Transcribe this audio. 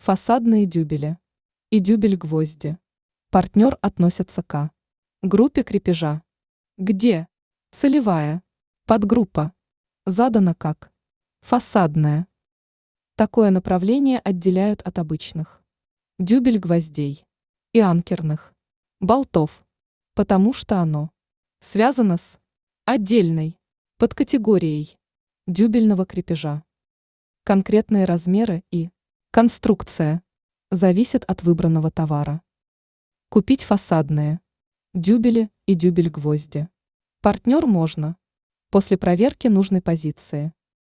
Фасадные дюбели и дюбель-гвозди. Партнер относится к группе крепежа, где целевая подгруппа задана как фасадная. Такое направление отделяют от обычных дюбель-гвоздей и анкерных болтов, потому что оно связано с отдельной подкатегорией дюбельного крепежа. Конкретные размеры и конструкция зависят от выбранного товара. Купить фасадные дюбели и дюбель-гвозди партнер можно после проверки нужной позиции.